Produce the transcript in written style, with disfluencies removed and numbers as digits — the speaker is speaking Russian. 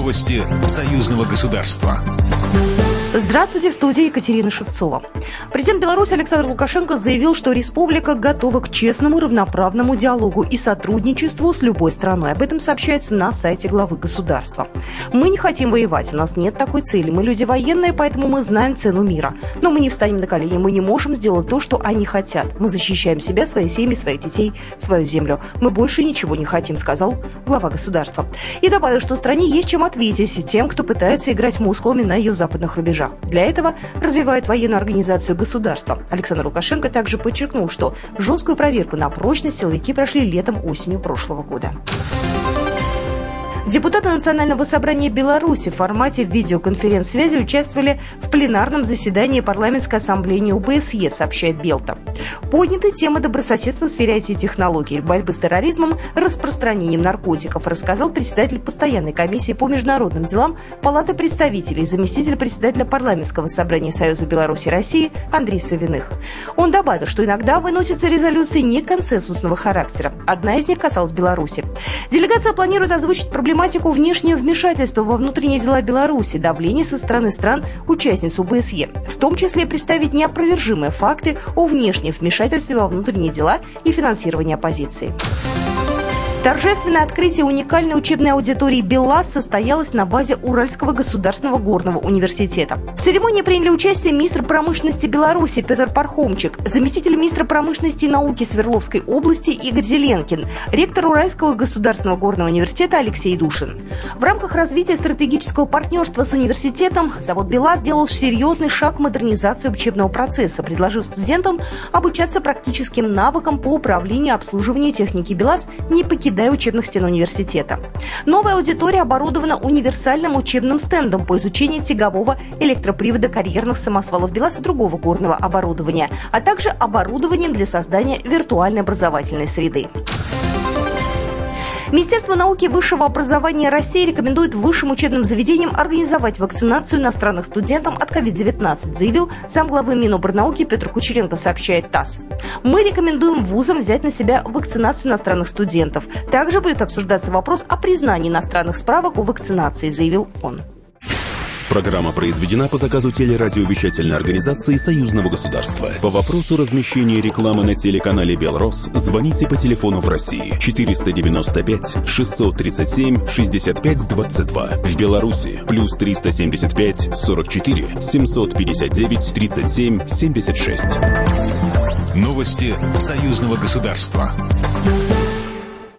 Новости союзного государства. Здравствуйте, в студии Екатерина Шевцова. Президент Беларуси Александр Лукашенко заявил, что республика готова к честному, равноправному диалогу и сотрудничеству с любой страной. Об этом сообщается на сайте главы государства. Мы не хотим воевать, у нас нет такой цели. Мы люди военные, поэтому мы знаем цену мира. Но мы не встанем на колени, мы не можем сделать то, что они хотят. Мы защищаем себя, свои семьи, своих детей, свою землю. Мы больше ничего не хотим, сказал глава государства. И добавил, что стране есть чем ответить тем, кто пытается играть мускулами на ее западных рубежах. Для этого развивает военную организацию государства. Александр Лукашенко также подчеркнул, что жесткую проверку на прочность силовики прошли летом-осенью прошлого года. Депутаты Национального собрания Беларуси в формате видеоконференц-связи участвовали в пленарном заседании парламентской ассамблеи ОБСЕ, сообщает Белта. Подняты темы добрососедства в сфере IT-технологий, борьбы с терроризмом, распространением наркотиков, рассказал председатель постоянной комиссии по международным делам Палаты представителей, заместитель председателя парламентского собрания Союза Беларуси и России Андрей Савиных. Он добавил, что иногда выносятся резолюции неконсенсусного характера. Одна из них касалась Беларуси. Делегация планирует озвучить проблематику внешнего вмешательства во внутренние дела Беларуси, давление со стороны стран-участниц ОБСЕ, в том числе представить неопровержимые факты о внешнем вмешательстве во внутренние дела и финансировании оппозиции. Торжественное открытие уникальной учебной аудитории «БелАЗ» состоялось на базе Уральского государственного горного университета. В церемонии приняли участие министр промышленности Беларуси Петр Пархомчик, заместитель министра промышленности и науки Свердловской области Игорь Зеленкин, ректор Уральского государственного горного университета Алексей Душин. В рамках развития стратегического партнерства с университетом завод «БелАЗ» сделал серьезный шаг в модернизации учебного процесса, предложив студентам обучаться практическим навыкам по управлению и обслуживанию техники «БелАЗ», не покидая учебных стен университета. Новая аудитория оборудована универсальным учебным стендом по изучению тягового электропривода карьерных самосвалов БелАЗ и другого горного оборудования, а также оборудованием для создания виртуальной образовательной среды. Министерство науки и высшего образования России рекомендует высшим учебным заведениям организовать вакцинацию иностранных студентам от COVID-19, заявил замглавы Минобрнауки Петр Кучеренко, сообщает ТАСС. Мы рекомендуем вузам взять на себя вакцинацию иностранных студентов. Также будет обсуждаться вопрос о признании иностранных справок о вакцинации, заявил он. Программа произведена по заказу телерадиовещательной организации Союзного государства. По вопросу размещения рекламы на телеканале «Белрос» звоните по телефону в России 495 637 65 22. В Беларуси плюс 375 44 759 37 76. Новости союзного государства.